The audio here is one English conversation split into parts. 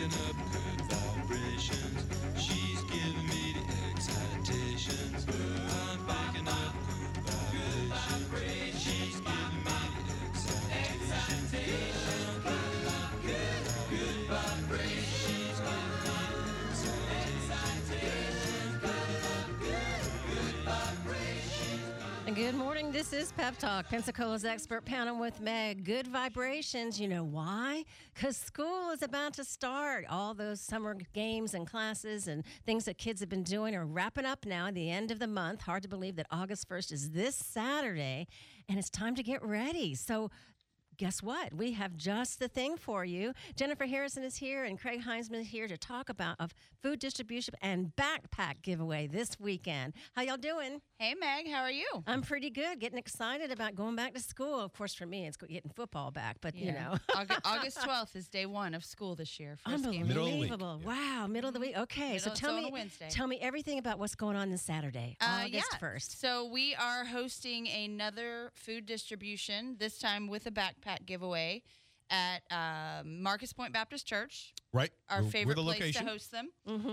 picking up good vibrations. She's giving me the excitations. I'm picking up good vibrations. She's giving me the excitations. Good vibrations. She's giving me the excitations. Good vibrations. And good morning. This is Pep Talk, Pensacola's expert panel with Meg. Good vibrations. You know why? Because school is about to start. All those summer games and classes and things that kids have been doing are wrapping up now at the end of the month. Hard to believe that August 1st is this Saturday, and it's time to get ready. So guess what? We have just the thing for you. Jennifer Harrison is here and Craig Heinzman is here to talk about a food distribution and backpack giveaway this weekend. How y'all doing? Hey, Meg, how are you? I'm pretty good. Getting excited about going back to school. Of course, for me, it's getting football back, but you know. August 12th is day one of school this year. Unbelievable. Wow, middle of the week. Okay, so tell me everything about what's going on this Saturday, August 1st. So we are hosting another food distribution, this time with a backpack giveaway at Marcus Point Baptist Church. Right. Our favorite the place location. to host them.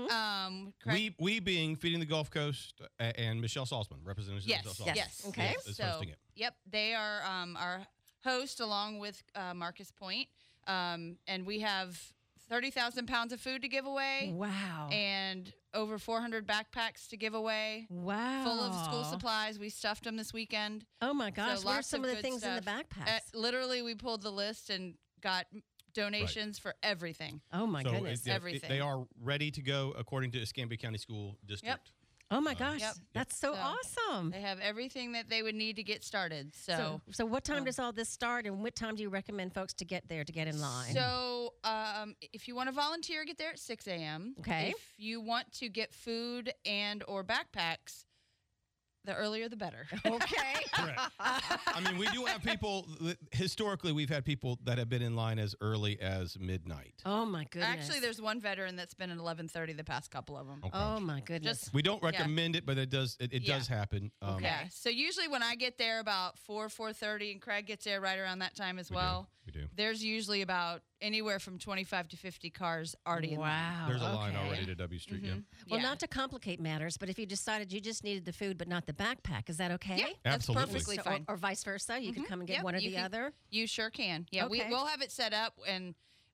Mm-hmm. We being Feeding the Gulf Coast and Michelle Salzman, representative of Michelle Salzman. Yes. Okay. Is hosting it. Yep. They are our host along with Marcus Point. And we have 30,000 pounds of food to give away. Wow. And over 400 backpacks to give away. Wow. Full of school supplies. We stuffed them this weekend. Oh, my gosh. So What are lots some of the good things in the stuff. backpacks? Literally, we pulled the list and got donations for everything. Oh, my goodness. Everything. They are ready to go according to Escambia County School District. Oh, my gosh. Yep. That's so awesome. They have everything that they would need to get started. So what time does all this start, and what time do you recommend folks to get there to get in line? So if you want to volunteer, get there at 6 a.m. Okay. If you want to get food and or backpacks, the earlier the better. Okay. Correct. I mean, we do have people, historically, we've had people that have been in line as early as midnight. Oh, my goodness. Actually, there's one veteran that's been at 11:30 the past couple of them. Oh, my goodness. We don't recommend it, but it does happen. Yeah. So usually when I get there about 4:30, and Craig gets there right around that time as well. We do. There's usually about anywhere from 25 to 50 cars already in line. Wow. There's a line already to W Street, yeah. Well, Yeah. not to complicate matters, but if you decided you just needed the food but not the backpack, is that okay? Yeah, that's Absolutely. perfectly So- fine. or vice versa, you could come and get Yep, one or you the can- other. You sure can. Yeah, Okay. we'll have it set up, and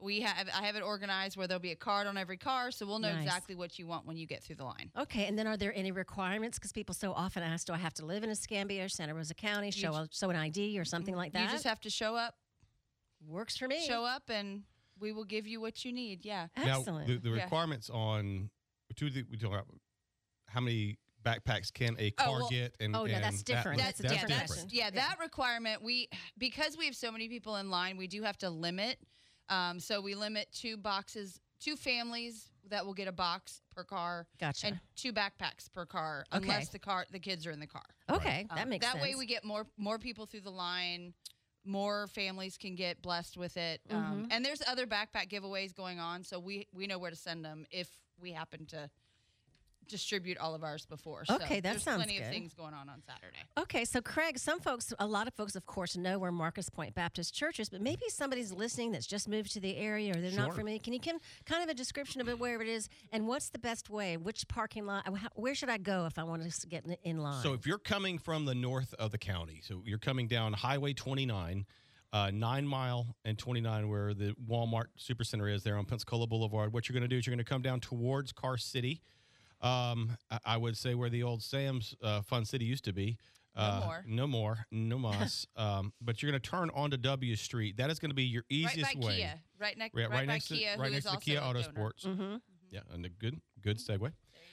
I have it organized where there'll be a card on every car, so we'll know Nice. exactly what you want when you get through the line. Okay, and then are there any requirements? Because people so often ask, do I have to live in Escambia or Santa Rosa County, show an ID or something like that? You just have to show up, Works for me. and we will give you what you need. Yeah. Excellent. Now, the requirements on we talk about how many backpacks can a car get, and that's different. That's a different different. question. Yeah, that requirement, because we have so many people in line, we do have to limit. So we limit 2 families that will get a box per car. Gotcha. And 2 backpacks per car, Okay. unless the kids are in the car. Okay, that makes sense. That way we get more people through the line. More families can get blessed with it. And there's other backpack giveaways going on, so we know where to send them if we happen to distribute all of ours before. So Okay, that there's sounds plenty good. of things going on Saturday. Okay, so Craig, a lot of folks, of course, know where Marcus Point Baptist Church is, but maybe somebody's listening that's just moved to the area or they're not familiar. Can you give kind of a description of where it is and what's the best way? Which parking lot? Where should I go if I want to get in line? So if you're coming from the north of the county, so you're coming down Highway 29, 9 Mile and 29, where the Walmart Supercenter is there on Pensacola Boulevard, what you're going to do is you're going to come down towards Car City. I would say where the old Sam's Fun City used to be. No mas. But you're going to turn onto W Street. That is going to be your easiest right by way. Kia. Right by Kia, right who next is to also Kia a Auto donor. Sports. Yeah, and a good segue.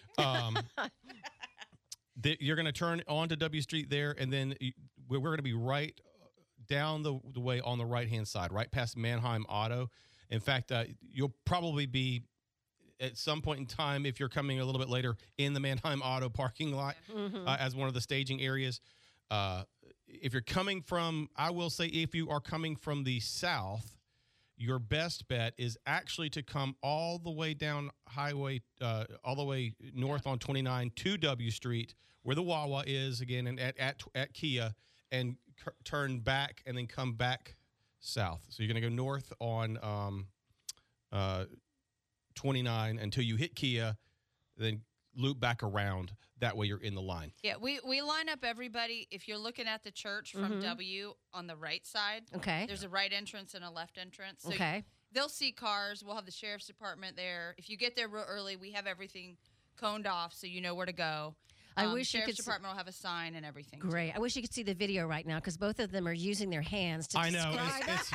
You're going to turn onto W Street there, and then we're going to be right down the way on the right-hand side, right past Mannheim Auto. In fact, you'll probably be at some point in time, if you're coming a little bit later, in the Mannheim Auto parking lot as one of the staging areas. If you're coming from, I will say, if you are coming from the south, your best bet is actually to come all the way down highway, all the way north on 29 to W Street, where the Wawa is again, and at Kia, and turn back and then come back south. So you're going to go north on 29 until you hit Kia, then loop back around. That way you're in the line. Yeah, we line up everybody. If you're looking at the church from W on the right side, Okay. there's a right entrance and a left entrance. So Okay. they'll see cars. We'll have the sheriff's department there. If you get there real early, we have everything coned off so you know where to go. I wish you sheriff's could department will have a sign and everything. too. Great. I wish you could see the video right now because both of them are using their hands to I know. describe It's,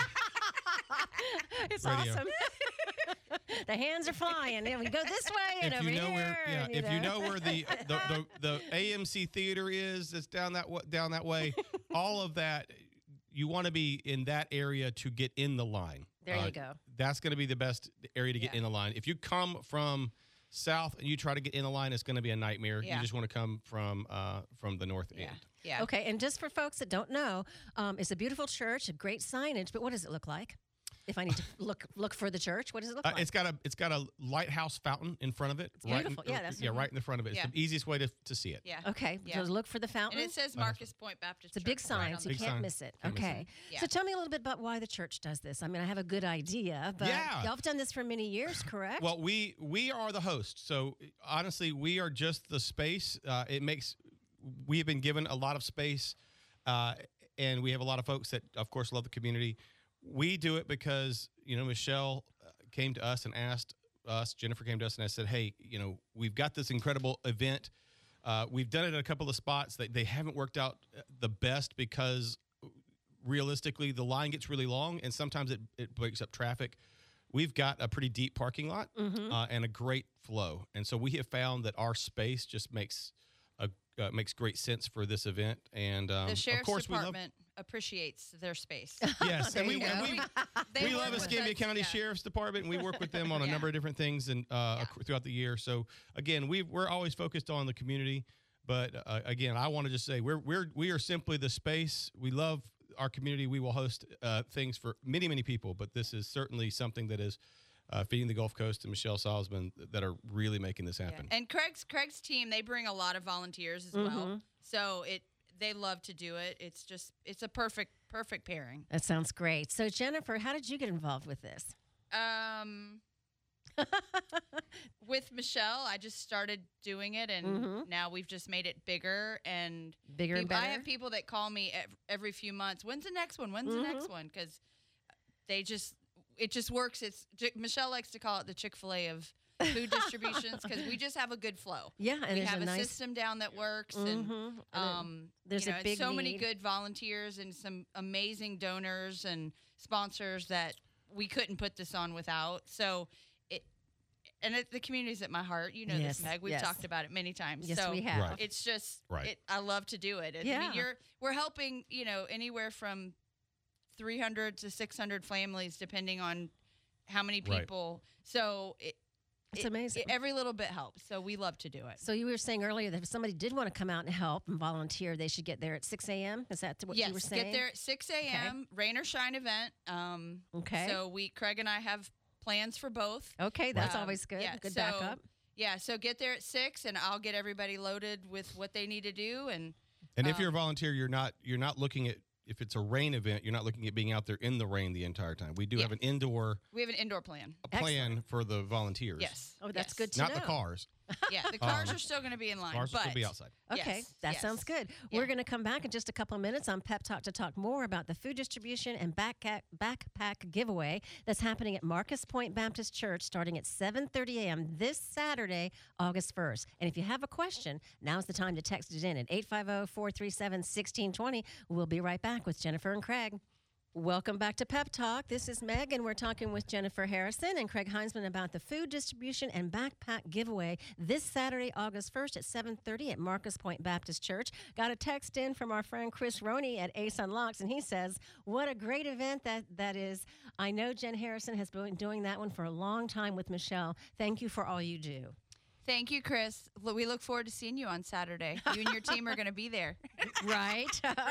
It's radio. awesome. The hands are flying, and we go this way and if over you know here. where, yeah, and, if you know where the AMC theater is, that's down that way. All of that, you want to be in that area to get in the line. There you go. That's going to be the best area to get Yeah. in the line. If you come from south and you try to get in the line, it's going to be a nightmare. Yeah. You just want to come from the north Yeah. end. Yeah. Okay, and just for folks that don't know, it's a beautiful church, a great signage, but what does it look like? If I need to look for the church, what does it look like? It's got a lighthouse fountain in front of it. beautiful. Yeah, that's- right in the front of it. It's Yeah. the easiest way to see it. Yeah. Okay, Yeah. so look for the fountain. And it says Marcus Point Baptist It's a big Church sign, right on so the you Big can't sign. miss it. Can't miss Okay. it. Yeah. So tell me a little bit about why the church does this. I mean, I have a good idea, but Yeah. y'all have done this for many years, correct? Well, we are the host, so honestly, we are just the space. We have been given a lot of space, and we have a lot of folks that, of course, love the community. We do it because Michelle came to us and asked us. Jennifer came to us and I said, "Hey, we've got this incredible event. We've done it at a couple of spots that they haven't worked out the best because realistically, the line gets really long, and sometimes it breaks up traffic." We've got a pretty deep parking lot and a great flow, and so we have found that our space just makes great sense for this event. And The sheriff's of course, department appreciates their space. yes, and There you we go. They we work love with Escambia us, County yeah. Sheriff's Department, and we work with them on a Yeah. number of different things and throughout the year. So again, we're always focused on the community, but again, I want to just say we are simply the space. We love our community. We will host things for many people, but this is certainly something that is feeding the Gulf Coast and Michelle Salzman that are really making this happen. And Craig's team, they bring a lot of volunteers as well. So they love to do it. It's a perfect pairing. That sounds great. So, Jennifer, how did you get involved with this? With Michelle, I just started doing it, and now we've just made it bigger and Bigger and I better? have people that call me every few months. When's the next one? When's the next one? Because it just works. Michelle likes to call it the Chick-fil-A of food distributions because we just have a good flow. Yeah, and we there's have a a nice system down that works, and there's a and big so many need. good volunteers and some amazing donors and sponsors that we couldn't put this on without. So the community's at my heart. You know Yes, this, Meg. We've yes. talked about it many times. Yes, so we have. Right. it's just Right. I love to do it. I Yeah. mean, we're helping anywhere from 300 to 600 families depending on how many Right. people. So It's amazing. every little bit helps. So we love to do it. So you were saying earlier that if somebody did want to come out and help and volunteer, they should get there at 6 a.m.? Is that what Yes, you were saying? get there at 6 a.m. Rain or shine event. Okay. So Craig and I have plans for both. Okay, that's Um, always good. yeah, Good so- backup. Yeah, so get there at 6, and I'll get everybody loaded with what they need to do. And And if you're a volunteer, you're not looking at, if it's a rain event, you're not looking at being out there in the rain the entire time. We do Yeah. have an indoor we have an indoor plan. plan for the volunteers. Yes. Oh, that's yes. good to Not know. the cars. Yeah, the cars are still going to be in line. Cars will but still be outside. Okay, Yes, that yes. sounds good. Yeah. We're going to come back in just a couple of minutes on Pep Talk to talk more about the food distribution and backpack giveaway that's happening at Marcus Point Baptist Church starting at 7:30 a.m. this Saturday, August 1st. And if you have a question, now's the time to text it in at 850-437-1620. We'll be right back with Jennifer and Craig. Welcome back to Pep Talk. This is Meg, and we're talking with Jennifer Harrison and Craig Heinzman about the food distribution and backpack giveaway this Saturday, August 1st at 7:30 at Marcus Point Baptist Church. Got a text in from our friend Chris Roney at Ace Unlocks, and he says, what a great event that is. I know Jen Harrison has been doing that one for a long time with Michelle. Thank you for all you do. Thank you, Chris. We look forward to seeing you on Saturday. You and your team are going to be there. Right?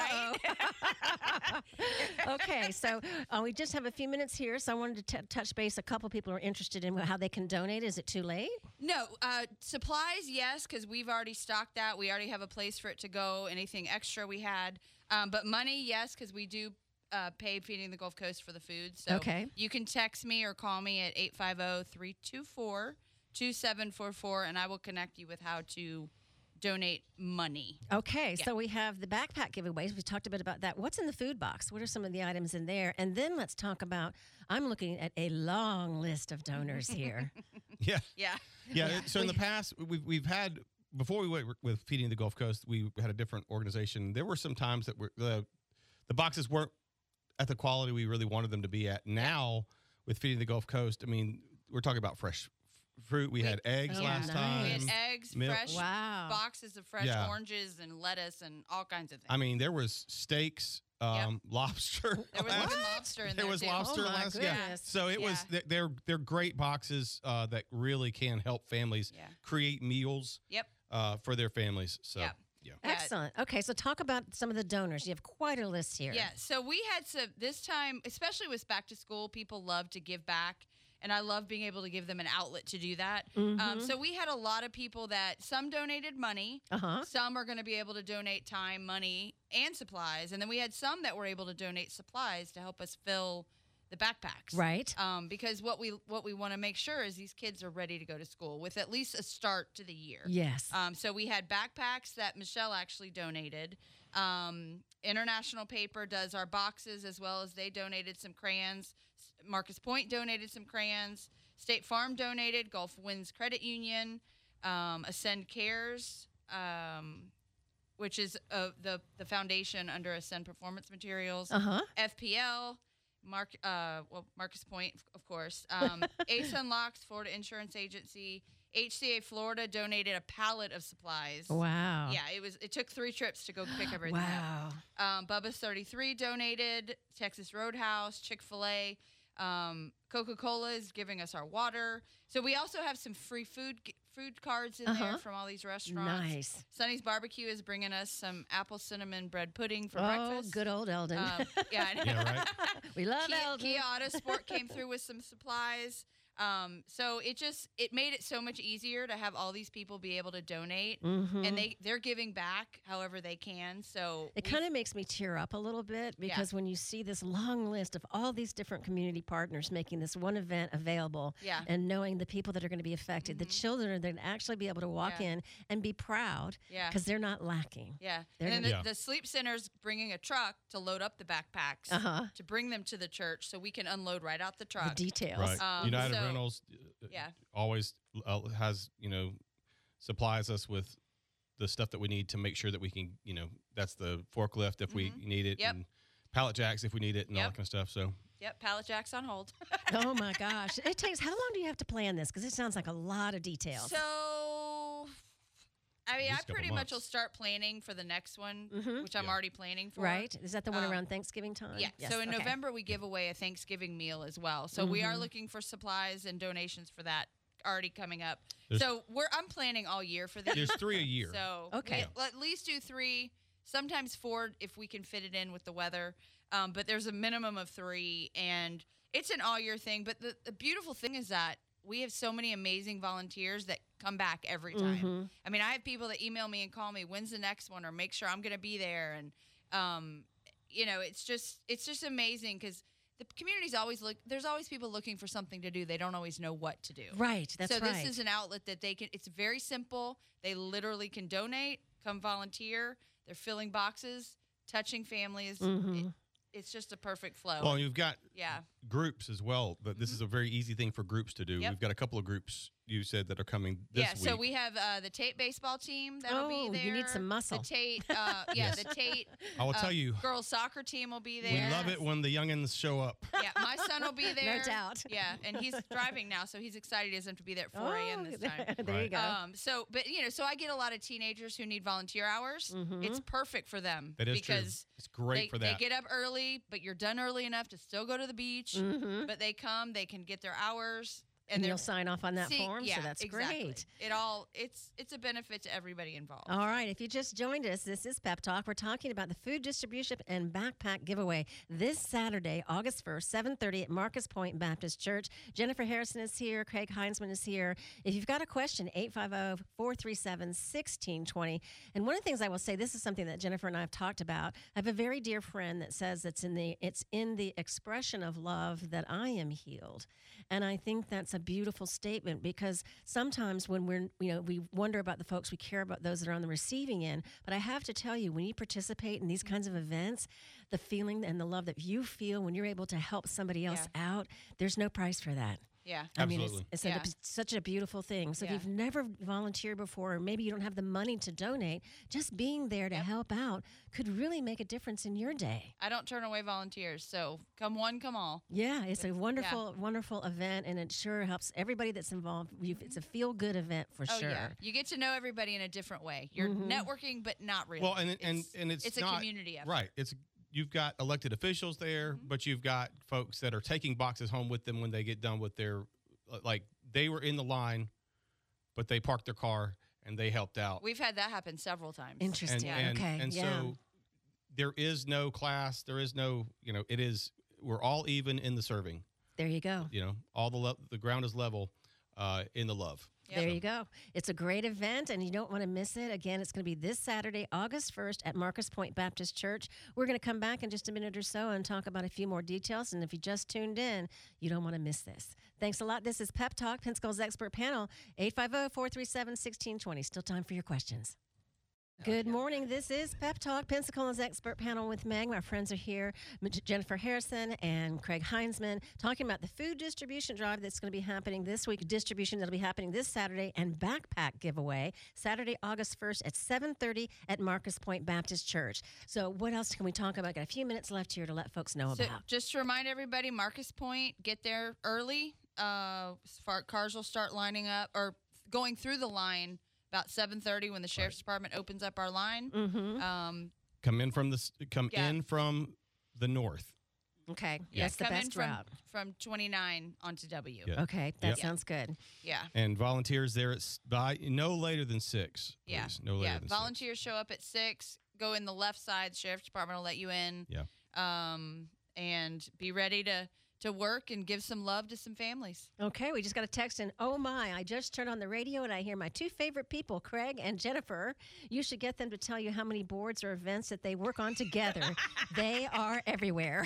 Okay, so we just have a few minutes here, so I wanted to touch base. A couple people are interested in how they can donate. Is it too late? No, supplies, yes, because we've already stocked that. We already have a place for it to go. Anything extra we had. But money, yes, because we do pay Feeding the Gulf Coast for the food. So Okay. you can text me or call me at 850-324-2744, and I will connect you with how to donate money. Okay, Yeah. so we have the backpack giveaways. We talked a bit about that. What's in the food box? What are some of the items in there? And then let's talk about, I'm looking at a long list of donors here. Yeah. Yeah. Yeah. So in the past, we've had, before we went with Feeding the Gulf Coast, we had a different organization. There were some times that the boxes weren't at the quality we really wanted them to be at. Now, with Feeding the Gulf Coast, I mean, we're talking about fresh fruit. We had eggs Oh, last nice. time. We had eggs, milk. fresh Wow. boxes of fresh Yeah. oranges and lettuce and all kinds of things. I mean, there was steaks, lobster. there was last- even lobster in There there was too. lobster Oh, my last. Yeah. goodness. So it was. They're great boxes that really can help families Yeah. create meals Yep. for their families. So Yep. yeah. Yeah. Excellent. Okay, so talk about some of the donors. You have quite a list here. Yeah, so we had some this time, especially with back to school, people love to give back, and I love being able to give them an outlet to do that. So we had a lot of people that some donated money, Uh-huh. some are going to be able to donate time, money, and supplies, and then we had some that were able to donate supplies to help us fill the backpacks. Right. Because what we want to make sure is these kids are ready to go to school with at least a start to the year. Yes. So we had backpacks that Michelle actually donated. International Paper does our boxes as well as they donated some crayons. Marcus Point donated some crayons. State Farm donated. Gulf Winds Credit Union. Ascend Cares, which is the foundation under Ascend Performance Materials. Uh-huh. FPL. Marcus Point, of course. Ace Unlocks, Florida Insurance Agency. HCA Florida donated a pallet of supplies. Wow. Yeah, it took 3 trips to go pick everything up. Wow. Bubba's 33 donated. Texas Roadhouse, Chick-fil-A. Coca-Cola is giving us our water. So we also have some free food cards in there from all these restaurants. Nice. Sonny's Barbecue is bringing us some apple cinnamon bread pudding for Oh, breakfast. good old Eldon. Yeah, I know. Yeah. Right. we love Kia, Eldon. Kia Auto Sport came through with some supplies. So it made it so much easier to have all these people be able to donate, and they're giving back however they can. So It kind of makes me tear up a little bit because when you see this long list of all these different community partners making this one event available Yeah. and knowing the people that are going to be affected, the children are going to actually be able to walk Yeah. in and be proud Yeah. because they're not lacking. Yeah, They're and then gonna- the sleep center's bringing a truck to load up the backpacks to bring them to the church so we can unload right out the The truck. details. Right. United so- Rentals Yeah. always has, supplies us with the stuff that we need to make sure that we can, that's the forklift if we need it, Yep. and pallet jacks if we need it, and all Yep. that kind of stuff. So Yep, pallet jacks on hold. Oh my gosh. It takes, how long do you have to plan this? Because it sounds like a lot of details. So, I mean, least I couple pretty much will months. start planning for the next one, which I'm Yeah. already planning for. Right? Is that the one Um, around Thanksgiving time? Yeah. Yes, So in okay. November we give away a Thanksgiving meal as well. So we are looking for supplies and donations for that already coming up. There's- I'm planning all year for these. there's 3 a year. So Okay. we'll at least do 3, sometimes 4 if we can fit it in with the weather. But there's a minimum of 3, and it's an all year thing. But the beautiful thing is that we have so many amazing volunteers that come back every time. I mean, I have people that email me and call me, when's the next one, or make sure I'm going to be there. And, it's just amazing because the community's always there's always people looking for something to do. They don't always know what to do. Right. That's So right. this is an outlet that they can. It's very simple. They literally can donate, come volunteer. They're filling boxes, touching families. It's just a perfect flow. Well, you've got yeah. groups as well, but this is a very easy thing for groups to do. Yep. We've got a couple of groups you said that are coming this Yeah, week. so we have the Tate baseball team that'll be Oh, there. you need some muscle. The Tate, Yes. the Tate I will tell you, girls soccer team will be we there. love it when the youngins show up. Yeah, my son will be there. No doubt. Yeah, and he's driving now, so he's excited he doesn't have to be there at 4 a.m. this time. there you Right. go. So I get a lot of teenagers who need volunteer hours. It's perfect for them. That is true. because It's great for that. They get up early, but you're done early enough to still go to the beach. But they come, they can get their hours. And you'll they're- sign off on that See, form, yeah, so that's exactly. great. It's a benefit to everybody involved. All right, if you just joined us, this is Pep Talk. We're talking about the food distribution and backpack giveaway this Saturday, August 1st, 7:30 at Marcus Point Baptist Church. Jennifer Harrison is here. Craig Heinzman is here. If you've got a question, 850-437-1620. And one of the things I will say, this is something that Jennifer and I have talked about. I have a very dear friend that says it's in the expression of love that I am healed. And I think that's a beautiful statement, because sometimes when we wonder about the folks, we care about those that are on the receiving end. But I have to tell you, when you participate in these kinds of events, the feeling and the love that you feel when you're able to help somebody else out, there's no price for that. Yeah. I mean, Absolutely. it's Yeah. such a beautiful thing. So Yeah. if you've never volunteered before, or maybe you don't have the money to donate, just being there to help out could really make a difference in your day. I don't turn away volunteers, so come one, come all. Yeah, it's a wonderful, wonderful event, and it sure helps everybody that's involved. It's a feel-good event for Oh sure. yeah, you get to know everybody in a different way. You're networking, but not really. Well, and it's a not, community effort. right. You've got elected officials there, but you've got folks that are taking boxes home with them when they get done with their, like they were in the line, but they parked their car and they helped out. We've had that happen several times. Interesting. Okay. And yeah. so there is no class. There is no, we're all even in the serving. There you go. All the ground is level in the love. Yep. There you go. It's a great event, and you don't want to miss it. Again, it's going to be this Saturday, August 1st at Marcus Point Baptist Church. We're going to come back in just a minute or so and talk about a few more details. And if you just tuned in, you don't want to miss this. Thanks a lot. This is Pep Talk, Pensacola's expert panel, 850-437-1620. Still time for your questions. Good morning. This is Pep Talk, Pensacola's expert panel with Meg. My friends are here, Jennifer Harrison and Craig Heinzman, talking about the food distribution drive that's going to be happening this week, distribution that'll be happening this Saturday, and backpack giveaway, Saturday, August 1st at 7:30 at Marcus Point Baptist Church. So what else can we talk about? Got a few minutes left here to let folks know So about. just to remind everybody, Marcus Point, get there early. Cars will start lining up or going through the line about 7:30 when the sheriff's department opens up our line. Come in from the north. Okay, Yeah, that's the come in best from, route. from 29 onto W. Yeah. Okay, that Yep. sounds good. Yeah. And volunteers there by no later than 6. Yeah. Please. No later than 6. Volunteers show up at 6. Go in the left side. The sheriff's department will let you in. Yeah. And be ready to work and give some love to some families. Okay, we just got a text in. Oh my, I just turned on the radio and I hear my two favorite people, Craig and Jennifer. You should get them to tell you how many boards or events that they work on together. They are everywhere.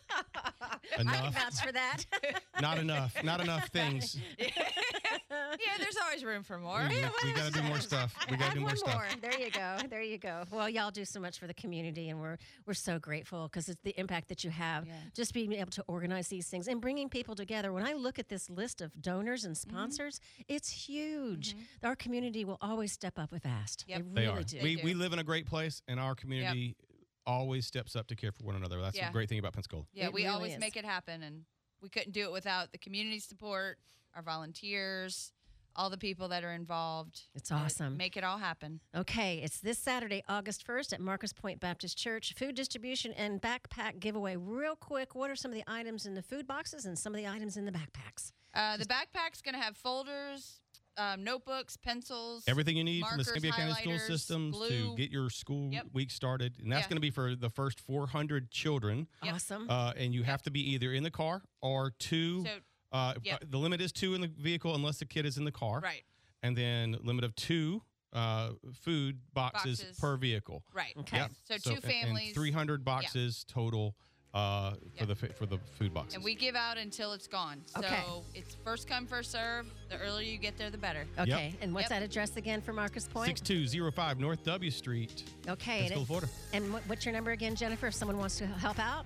I can Enough. vouch for that. Not enough. Not enough things. Yeah, there's always room for more. We got to do more stuff. We got to Add do more one stuff. more. There you go. There you go. Well, y'all do so much for the community, and we're so grateful because it's the impact that you have. Yeah. Just being able to organize these things and bringing people together. When I look at this list of donors and sponsors, it's huge. Our community will always step up if asked. Yep. They They really are. do. We live in a great place, and our community always steps up to care for one another. That's Yeah. the great thing about Pensacola. Yeah, It we really always is. make it happen, and we couldn't do it without the community support, our volunteers, all the people that are involved. It's awesome. Make it all happen. Okay, it's this Saturday, August 1st at Marcus Point Baptist Church. Food distribution and backpack giveaway. Real quick, what are some of the items in the food boxes and some of the items in the backpacks? The backpack's going to have folders, notebooks, pencils. Everything you need from the markers, Escambia County School highlighters, systems glue. to get your school Yep. week started. And that's Yeah. going to be for the first 400 children. Yep. Awesome. And you have to be either in the car or two. So, yep. The limit is 2 in the vehicle unless the kid is in the car. right, And then limit of 2 food boxes Boxes. per vehicle. right. Okay. Yep. So two and families. 300 boxes total for the food boxes. And we give out until it's gone. Okay. So it's first come, first serve. The earlier you get there, the better. Okay, and what's Yep. that address again for Marcus Point? 6205 North W Street, Okay, Pensacola, Florida. and what's your number again, Jennifer, if someone wants to help out?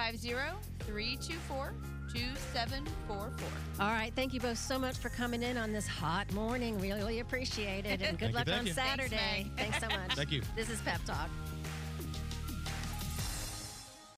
850-324-2744. All right, thank you both so much for coming in on this hot morning. Really appreciate it, and good Thank you, luck thank on you. Saturday. Thanks, Meg. Thanks so much. Thank you. This is Pep Talk.